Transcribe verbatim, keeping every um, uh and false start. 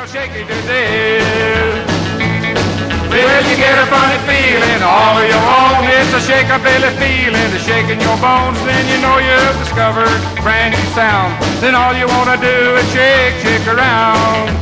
shaky today. Well, you get a funny feeling, all you want is a shake-a-billy feeling, to shaking your bones, then you know you've discovered a brand new sound. Then all you want to do is shake, shake around.